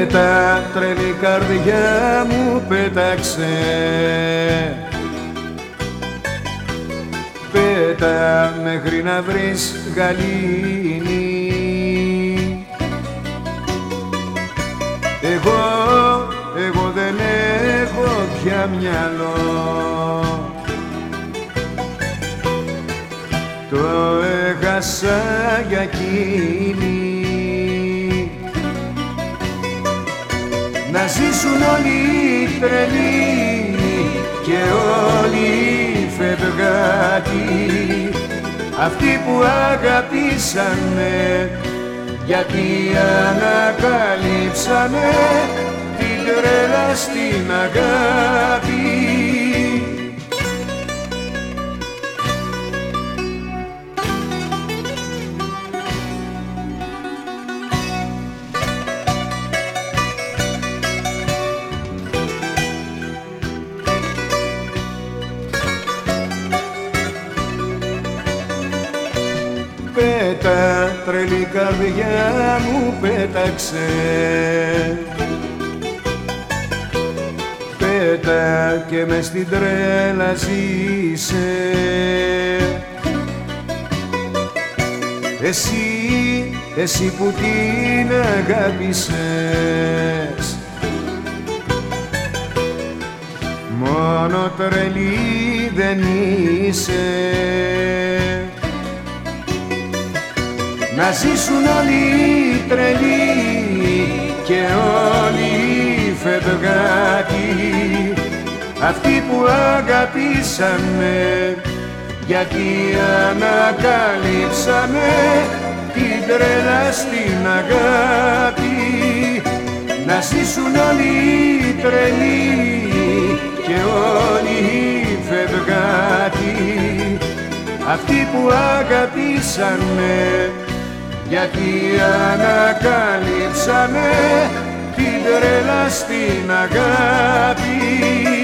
Πέτα, τρελή καρδιά μου, πέταξε. Πέτα μέχρι να βρεις γαλήνη. Εγώ δεν έχω πια μυαλό. Το έχασα για εκείνη. Να ζήσουν όλοι οι τρελοί και όλοι οι φευγάτοι, αυτοί που αγαπήσανε, γιατί ανακαλύψανε την τρέλα στην αγάπη. Πέτα, τρελή καρδιά μου, πέταξε. Πέτα και μες στην τρέλα ζήσε. Εσύ που την αγάπησες, μόνο τρελή δεν είσαι. Να ζήσουν όλοι οι τρελοί και όλοι οι φευγάτοι, αυτοί που αγαπήσανε, γιατί ανακαλύψανε την τρέλα στην αγάπη. Να ζήσουν όλοι οι τρελοί και όλοι οι φευγάτοι, αυτοί που αγαπήσανε, γιατί ανακαλύψανε την τρέλα στην αγάπη.